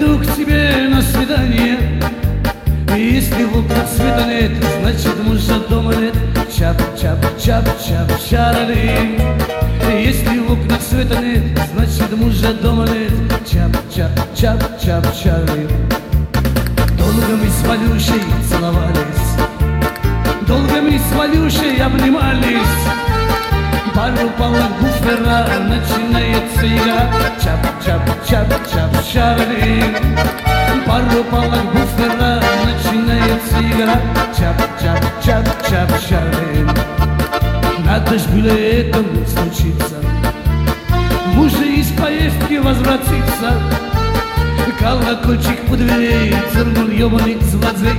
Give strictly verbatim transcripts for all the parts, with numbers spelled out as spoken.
Иду к тебе на свидание, и если в окнах света нет, значит мужа дома нет. Чап-чап-чап-чап-чарали. Если в окнах света нет, значит мужа дома нет. Чап-чап-чап-чап-чарали. Долго мы с Валюшей целовались, долго мы с Валюшей обнимались. Пару палок буфера начинается игра. Чап-чап-чап-чап-чарали. Пару палок буфера начинается игра. Чап-чап-чап-чап-чарали. Надо ж было этому случиться, мужа из поездки возвратиться. Колокольчик у дверей зернул ёбаный злодей.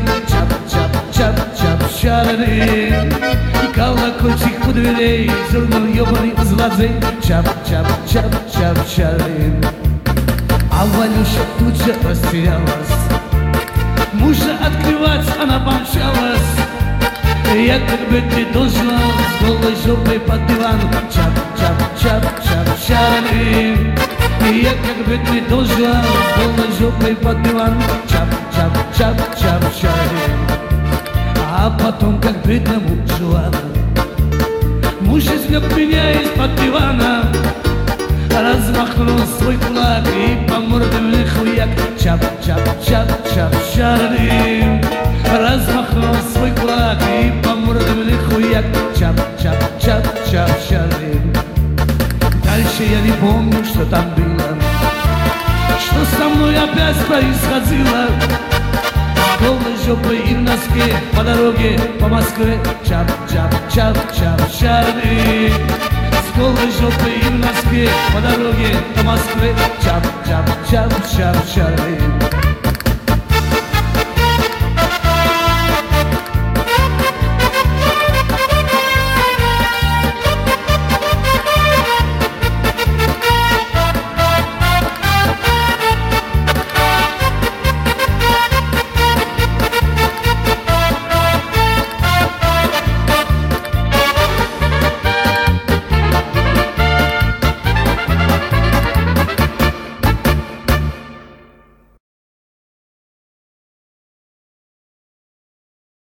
Чап-чап-чап-чап-чарали. Колокольчик у дверей зернул ёбаный злодей. Чап-чап-чап-чап-чарали. А Валюша тут же растерялась, мужа открывать она помчалась. Я как бы не должна с голой жопой под диван. Чап-чап-чап-чап-чарали. Я как бы не должна с голой жопой под диван. Чап-чап-чап-чап-чарали. А потом как бедному Жуана муж извлек меня из-под дивана, размахнул свой кулак и по морде мне хуяк. Чап-чап-чап-чап-чарали. Размахнул свой кулак и по морде мне хуяк. Чап-чап-чап-чап-чарали. Дальше я не помню, что там было, что со мной опять происходило. С голой жопой и в носке по дороге по Москве. Чап-чап-чап-чап-чарали. С голой жопой и в носке по дороге по Москве. Чап-чап-чап-чап-чарали.